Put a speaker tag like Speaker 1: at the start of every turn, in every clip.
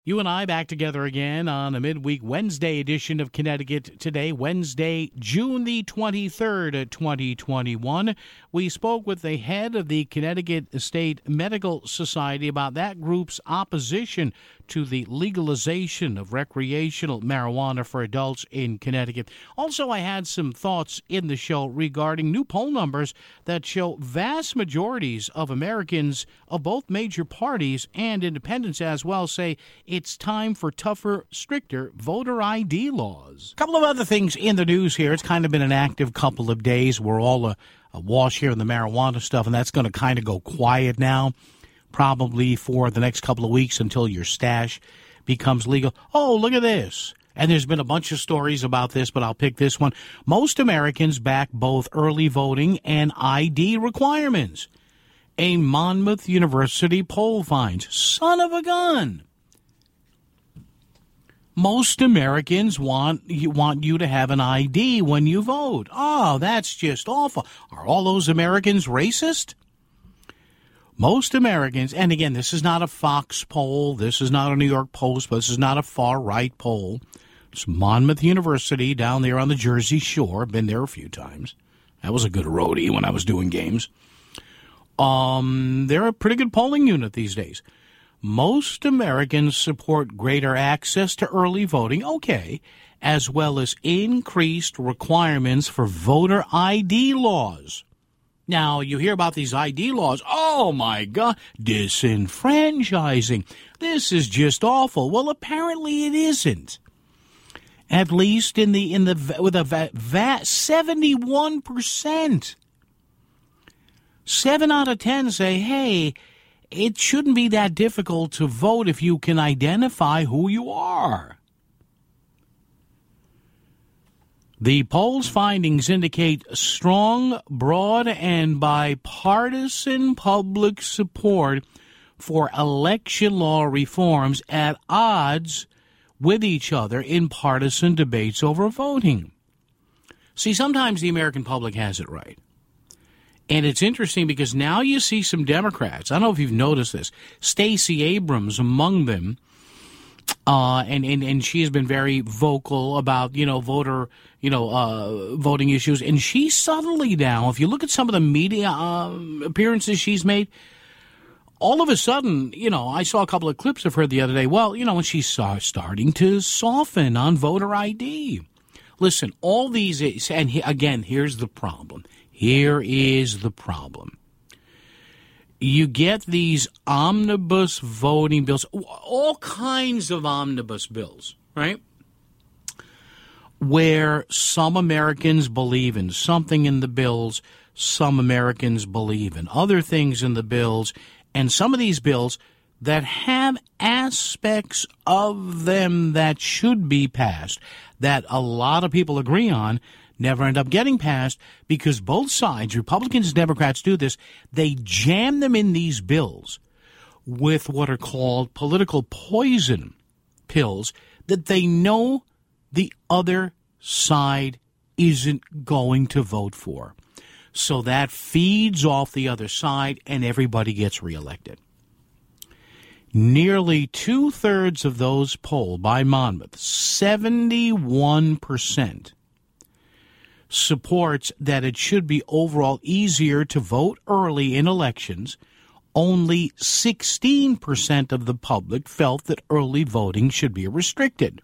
Speaker 1: You and I back together again on a midweek Wednesday edition of Connecticut Today, Wednesday, June the 23rd, 2021. We spoke with the head of the Connecticut State Medical Society about that group's opposition to the legalization of recreational marijuana for adults in Connecticut. Also, I had some thoughts in the show regarding new poll numbers that show vast majorities of Americans of both major parties and independents as well say it's time for tougher, stricter voter ID laws. A couple of other things in the news here. It's kind of been an active couple of days. We're all awash here in the marijuana stuff, and that's going to kind of go quiet now, probably for the next couple of weeks until your stash becomes legal. Oh, look at this. And there's been a bunch of stories about this, but I'll pick this one. Most Americans back both early voting and ID requirements. A Monmouth University poll finds. Son of a gun. Most Americans want you to have an ID when you vote. Oh, that's just awful. Are all those Americans racist? Most Americans, and again, this is not a Fox poll, this is not a New York Post, but this is not a far-right poll. It's Monmouth University down there on the Jersey Shore. Been there a few times. That was a good roadie when I was doing games. They're a pretty good polling unit these days. Most Americans support greater access to early voting, okay, as well as increased requirements for voter ID laws. Now, you hear about these ID laws. Oh, my God, disenfranchising. This is just awful. Well, apparently it isn't. At least with a 71%. 7 out of 10 say, hey, it shouldn't be that difficult to vote if you can identify who you are. The poll's findings indicate strong, broad, and bipartisan public support for election law reforms at odds with each other in partisan debates over voting. See, sometimes the American public has it right. And it's interesting because now you see some Democrats. I don't know if you've noticed this. Stacey Abrams among them, and she has been very vocal about voting issues. And she's subtly now, if you look at some of the media appearances she's made, all of a sudden, I saw a couple of clips of her the other day. Well, when she's starting to soften on voter ID. Listen, all these, and again, here's the problem. Here is the problem. You get these omnibus voting bills, all kinds of omnibus bills, right? Where some Americans believe in something in the bills, some Americans believe in other things in the bills, and some of these bills that have aspects of them that should be passed, that a lot of people agree on, never end up getting passed because both sides, Republicans and Democrats, do this. They jam them in these bills with what are called political poison pills that they know the other side isn't going to vote for. So that feeds off the other side and everybody gets reelected. Nearly two-thirds of those polled by Monmouth, 71%, supports that it should be overall easier to vote early in elections. Only 16% of the public felt that early voting should be restricted.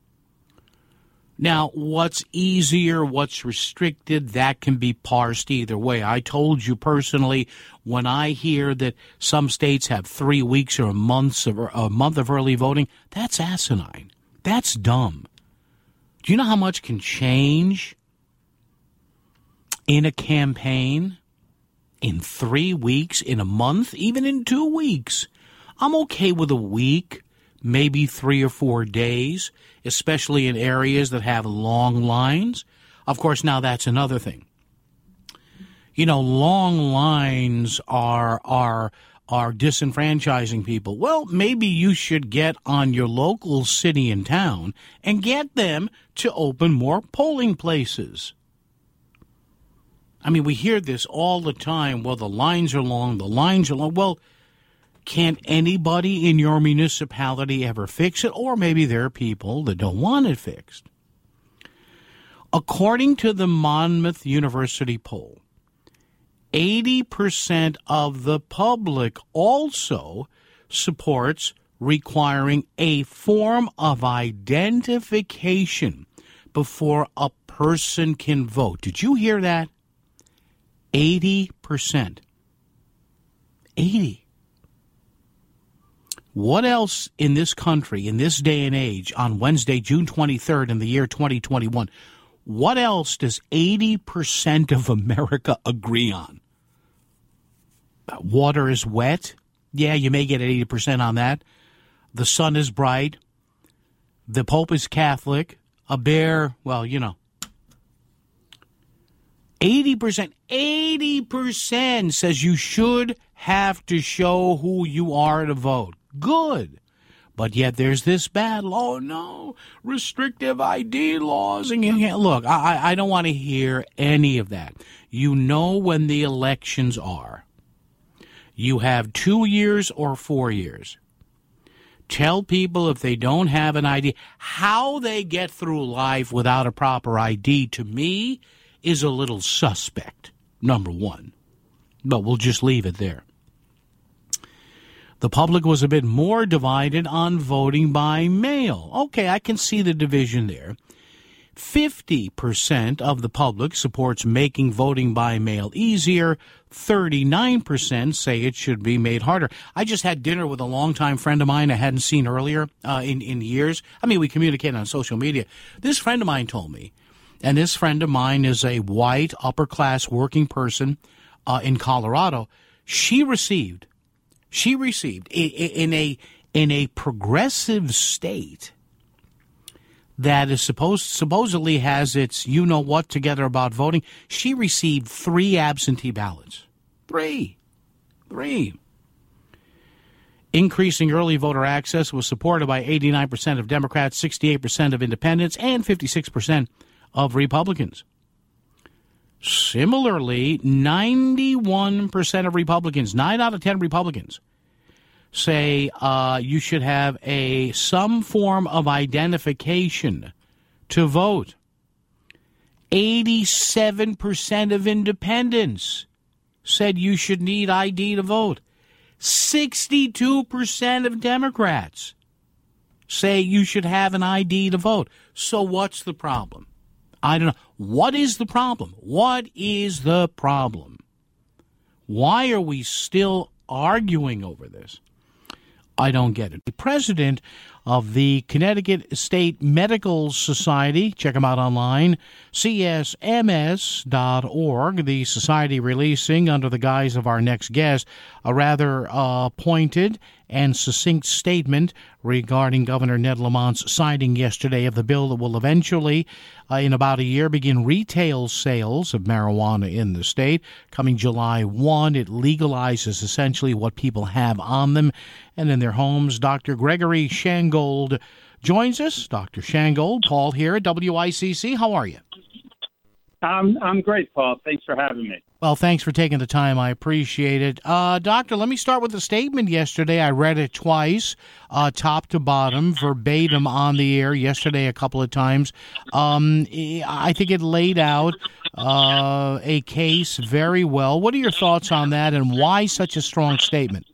Speaker 1: Now, what's easier, what's restricted, that can be parsed either way. I told you personally, when I hear that some states have 3 weeks or a month of early voting, that's asinine. That's dumb. Do you know how much can change in a campaign, in 3 weeks, in a month, even in 2 weeks? I'm okay with a week, maybe 3 or 4 days, especially in areas that have long lines. Of course, now that's another thing. Long lines are disenfranchising people. Well, maybe you should get on your local city and town and get them to open more polling places. I mean, we hear this all the time. Well, the lines are long, Well, Can't anybody in your municipality ever fix it? Or maybe there are people that don't want it fixed. According to the Monmouth University poll, 80% of the public also supports requiring a form of identification before a person can vote. Did you hear that? 80%. 80. What else in this country, in this day and age, on Wednesday, June 23rd in the year 2021, what else does 80% of America agree on? Water is wet. Yeah, you may get 80% on that. The sun is bright. The Pope is Catholic. A bear, well, you know. 80% says you should have to show who you are to vote. Good. But yet there's this battle. Oh, no, restrictive ID laws. And you can't. Look, I don't want to hear any of that. You know when the elections are. You have 2 years or 4 years. Tell people if they don't have an ID, how they get through life without a proper ID, to me, is a little suspect, number one. But we'll just leave it there. The public was a bit more divided on voting by mail. Okay, I can see the division there. 50% of the public supports making voting by mail easier. 39% say it should be made harder. I just had dinner with a longtime friend of mine I hadn't seen earlier in years. I mean, we communicate on social media. This friend of mine told me, and this friend of mine is a white, upper-class working person in Colorado. She received in a progressive state that is supposedly has its you-know-what together about voting, she received 3 absentee ballots. Three. Increasing early voter access was supported by 89% of Democrats, 68% of independents, and 56% of Republicans. Similarly, 91% of Republicans, 9 out of 10 Republicans, say you should have some form of identification to vote. 87% of independents said you should need ID to vote. 62% of Democrats say you should have an ID to vote. So what's the problem? I don't know. What is the problem? What is the problem? Why are we still arguing over this? I don't get it. The president of the Connecticut State Medical Society, check them out online, csms.org, the society releasing, under the guise of our next guest, a rather pointed and succinct statement regarding Governor Ned Lamont's signing yesterday of the bill that will eventually, in about a year, begin retail sales of marijuana in the state. Coming July 1, it legalizes essentially what people have on them and in their homes. Dr. Gregory Shangold joins us. Dr. Shangold, Paul here at WICC. How are you?
Speaker 2: I'm great, Paul. Thanks for having me.
Speaker 1: Well, thanks for taking the time. I appreciate it. Doctor, let me start with the statement yesterday. I read it twice, top to bottom, verbatim on the air yesterday a couple of times. I think it laid out a case very well. What are your thoughts on that, and why such a strong statement?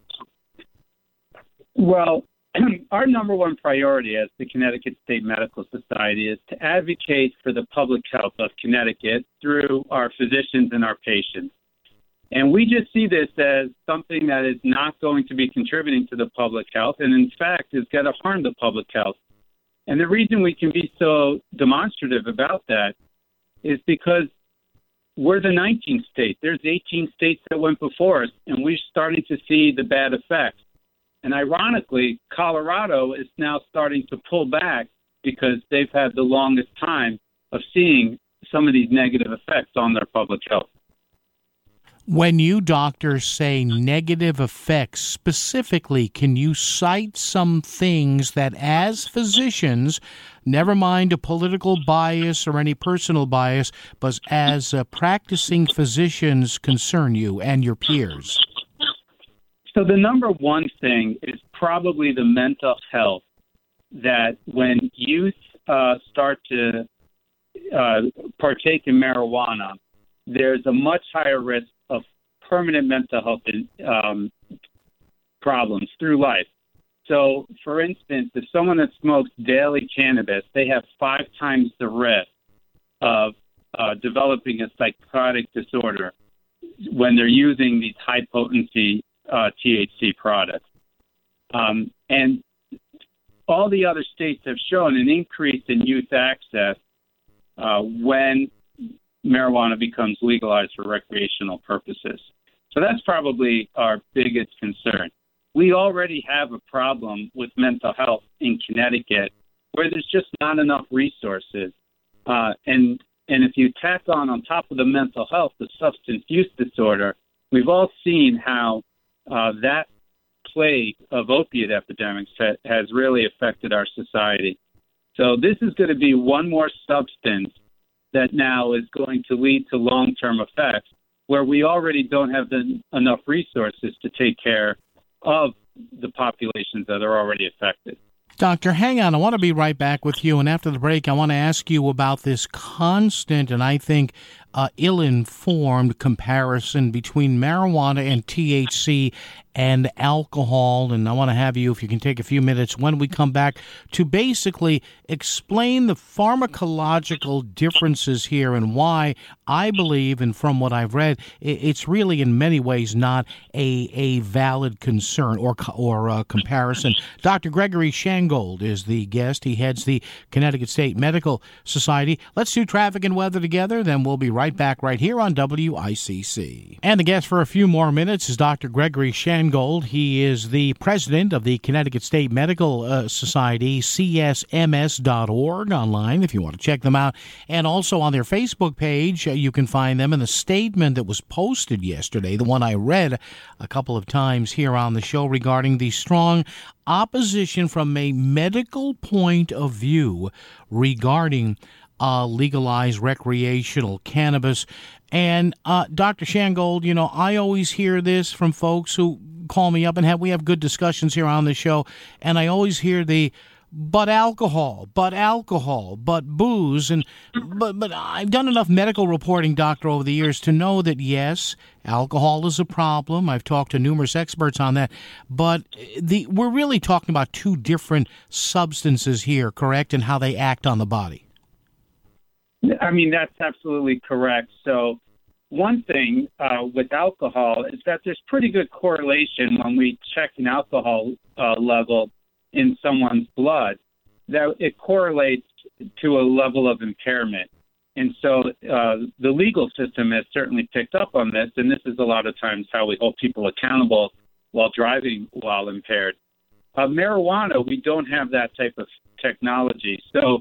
Speaker 2: Well, our number one priority as the Connecticut State Medical Society is to advocate for the public health of Connecticut through our physicians and our patients. And we just see this as something that is not going to be contributing to the public health, and in fact is going to harm the public health. And the reason we can be so demonstrative about that is because we're the 19th state. There's 18 states that went before us, and we're starting to see the bad effects. And ironically, Colorado is now starting to pull back because they've had the longest time of seeing some of these negative effects on their public health.
Speaker 1: When you doctors say negative effects, specifically, can you cite some things that as physicians, never mind a political bias or any personal bias, but as practicing physicians concern you and your peers?
Speaker 2: So the number one thing is probably the mental health, that when youth start to partake in marijuana, there's a much higher risk of permanent mental health problems through life. So, for instance, if someone that smokes daily cannabis, they have 5 times the risk of developing a psychotic disorder when they're using these high-potency THC products. And all the other states have shown an increase in youth access when marijuana becomes legalized for recreational purposes. So that's probably our biggest concern. We already have a problem with mental health in Connecticut where there's just not enough resources. And if you tack on top of the mental health, the substance use disorder, we've all seen how that plague of opiate epidemics has really affected our society. So this is going to be one more substance that now is going to lead to long-term effects where we already don't have enough resources to take care of the populations that are already affected.
Speaker 1: Doctor, hang on. I want to be right back with you. And after the break, I want to ask you about this constant and I think ill-informed comparison between marijuana and THC and alcohol. And I want to have you, if you can take a few minutes when we come back, to basically explain the pharmacological differences here and why I believe, and from what I've read, it's really in many ways not a valid concern or comparison. Dr. Gregory Shangold is the guest. He heads the Connecticut State Medical Society. Let's do traffic and weather together, then we'll be right back right here on WICC. And the guest for a few more minutes is Dr. Gregory Shangold. He is the president of the Connecticut State Medical Society, csms.org, online if you want to check them out. And also on their Facebook page, you can find them in the statement that was posted yesterday, the one I read a couple of times here on the show regarding the strong opposition from a medical point of view regarding legalized recreational cannabis. And Dr. Shangold, you know, I always hear this from folks who call me up, and we have good discussions here on the show, and I always hear but alcohol, but booze, but I've done enough medical reporting, doctor, over the years to know that yes, alcohol is a problem. I've talked to numerous experts on that, but we're really talking about two different substances here, correct, and how they act on the body.
Speaker 2: I mean, that's absolutely correct. So one thing with alcohol is that there's pretty good correlation when we check an alcohol level in someone's blood, that it correlates to a level of impairment. And so the legal system has certainly picked up on this, and this is a lot of times how we hold people accountable while driving while impaired. Marijuana, we don't have that type of technology. So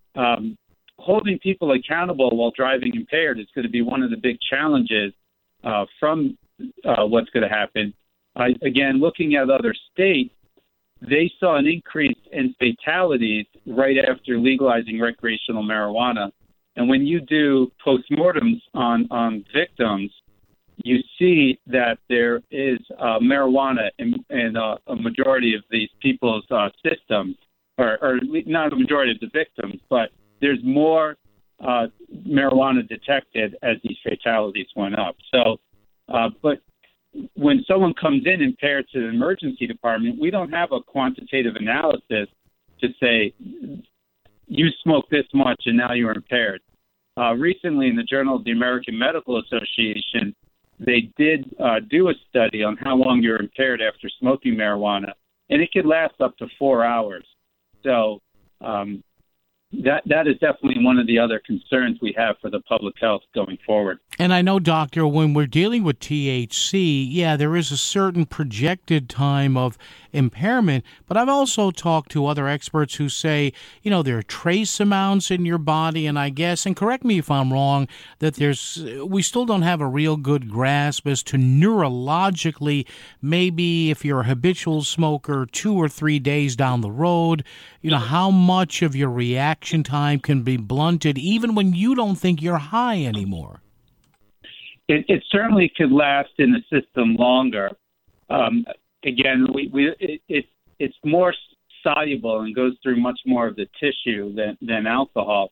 Speaker 2: holding people accountable while driving impaired is going to be one of the big challenges from what's going to happen. Again, looking at other states, they saw an increase in fatalities right after legalizing recreational marijuana. And when you do postmortems on victims, you see that there is marijuana in a majority of these people's systems, or not a majority of the victims, but there's more marijuana detected as these fatalities went up. So, but when someone comes in impaired to the emergency department, we don't have a quantitative analysis to say, you smoked this much and now you're impaired. Recently in the Journal of the American Medical Association, they did do a study on how long you're impaired after smoking marijuana, and it could last up to 4 hours. So that is definitely one of the other concerns we have for the public health going forward.
Speaker 1: And I know, doctor, when we're dealing with THC, yeah, there is a certain projected time of impairment, but I've also talked to other experts who say, you know, there are trace amounts in your body, and I guess, and correct me if I'm wrong, that we still don't have a real good grasp as to neurologically, maybe if you're a habitual smoker 2 or 3 days down the road, you know, how much of your reaction time can be blunted even when you don't think you're high anymore.
Speaker 2: It certainly could last in the system longer. Again, it's more soluble and goes through much more of the tissue than alcohol.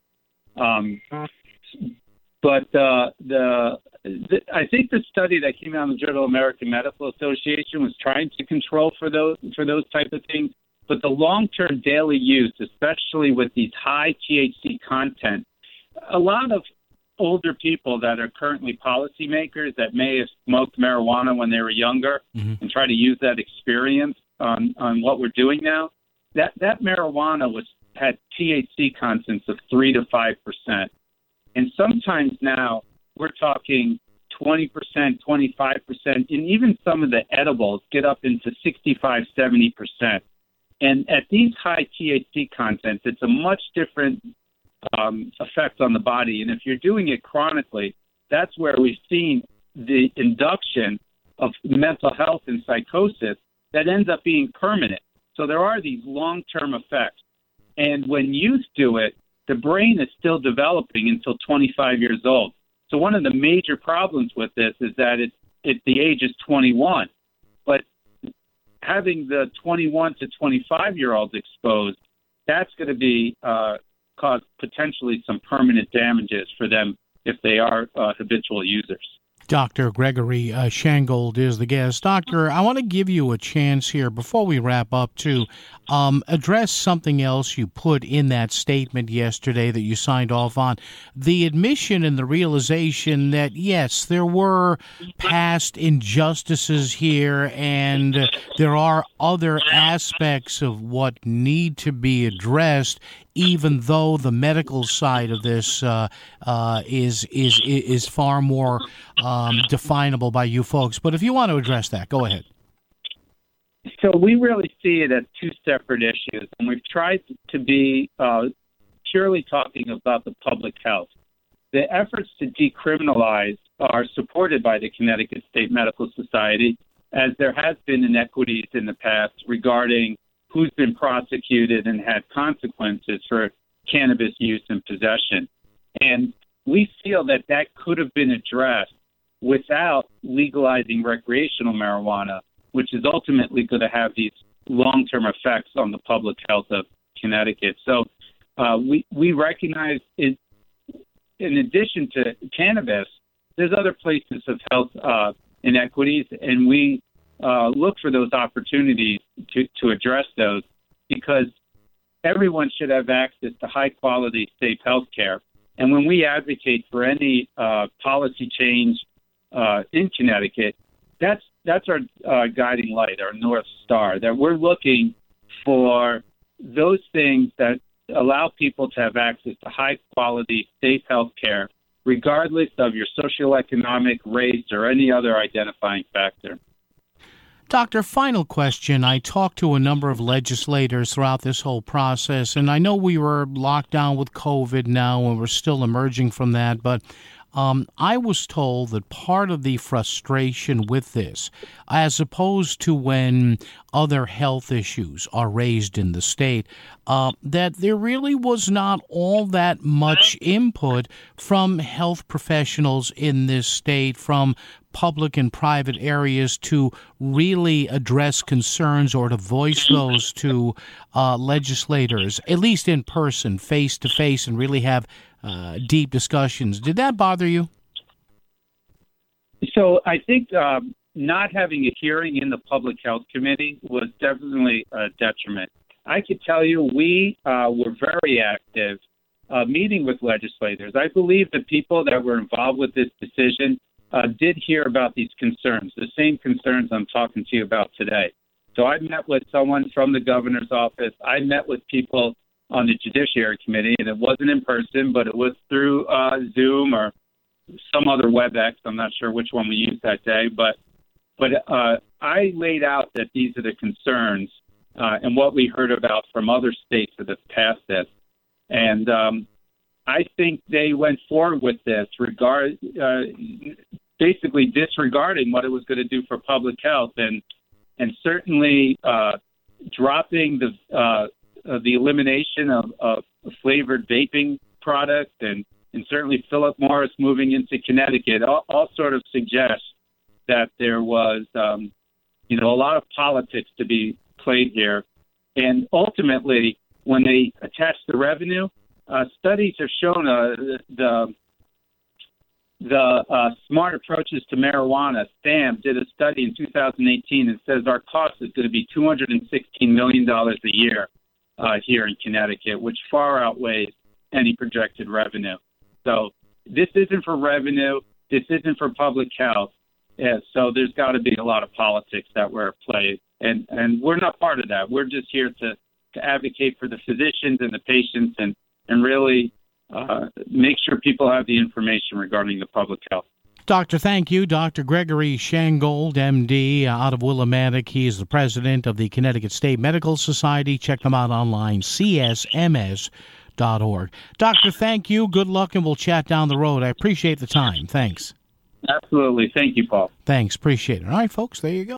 Speaker 2: But I think the study that came out in the Journal of American Medical Association was trying to control for those type of things. But the long-term daily use, especially with these high THC content, a lot of older people that are currently policymakers that may have smoked marijuana when they were younger and try to use that experience on what we're doing now, that marijuana had THC contents of 3 to 5%. And sometimes now we're talking 20%, 25%, and even some of the edibles get up into 65, 70%. And at these high THC contents, it's a much different effect on the body. And if you're doing it chronically, that's where we've seen the induction of mental health and psychosis that ends up being permanent. So there are these long-term effects. And when youth do it, the brain is still developing until 25 years old. So one of the major problems with this is that the age is 21. But having the 21 to 25-year-olds exposed, that's going to be cause potentially some permanent damages for them if they are habitual users.
Speaker 1: Dr. Gregory Shangold is the guest. Doctor, I want to give you a chance here before we wrap up to address something else you put in that statement yesterday that you signed off on. The admission and the realization that, yes, there were past injustices here and there are other aspects of what need to be addressed, even though the medical side of this is far more definable by you folks. But if you want to address that, go ahead.
Speaker 2: So we really see it as two separate issues, and we've tried to be purely talking about the public health. The efforts to decriminalize are supported by the Connecticut State Medical Society, as there has been inequities in the past regarding who's been prosecuted and had consequences for cannabis use and possession. And we feel that could have been addressed without legalizing recreational marijuana, which is ultimately going to have these long-term effects on the public health of Connecticut. So we recognize it, in addition to cannabis, there's other places of health inequities, and we look for those opportunities to address those, because everyone should have access to high-quality, safe health care. And when we advocate for any policy change in Connecticut, that's our guiding light, our North Star, that we're looking for those things that allow people to have access to high-quality, safe health care, regardless of your socioeconomic, race, or any other identifying factor.
Speaker 1: Doctor, final question. I talked to a number of legislators throughout this whole process, and I know we were locked down with COVID now and we're still emerging from that, but I was told that part of the frustration with this, as opposed to when other health issues are raised in the state, that there really was not all that much input from health professionals in this state, from public and private areas, to really address concerns or to voice those to legislators, at least in person, face to face, and really have deep discussions. Did that bother you?
Speaker 2: So I think not having a hearing in the Public Health Committee was definitely a detriment. I could tell you we were very active meeting with legislators. I believe the people that were involved with this decision did hear about these concerns, the same concerns I'm talking to you about today. So I met with someone from the governor's office. I met with people on the Judiciary Committee, and it wasn't in person, but it was through Zoom or some other WebEx. I'm not sure which one we used that day, but I laid out that these are the concerns and what we heard about from other states that have passed this. And I think they went forward with this, basically disregarding what it was going to do for public health, and certainly dropping the elimination of flavored vaping products, and certainly Philip Morris moving into Connecticut, all sort of suggest that there was a lot of politics to be played here. And ultimately, when they attach the revenue, studies have shown the Smart Approaches to Marijuana, STAM, did a study in 2018 and says our cost is going to be $216 million a year here in Connecticut, which far outweighs any projected revenue. So this isn't for revenue. This isn't for public health. Yeah, so there's got to be a lot of politics that were at play. And we're not part of that. We're just here to advocate for the physicians and the patients and really make sure people have the information regarding the public health.
Speaker 1: Doctor, thank you. Dr. Gregory Shangold, MD, out of Willimantic. He is the president of the Connecticut State Medical Society. Check them out online, csms.org. Doctor, thank you. Good luck, and we'll chat down the road. I appreciate the time. Thanks.
Speaker 2: Absolutely. Thank you, Paul.
Speaker 1: Thanks. Appreciate it. All right, folks, there you go.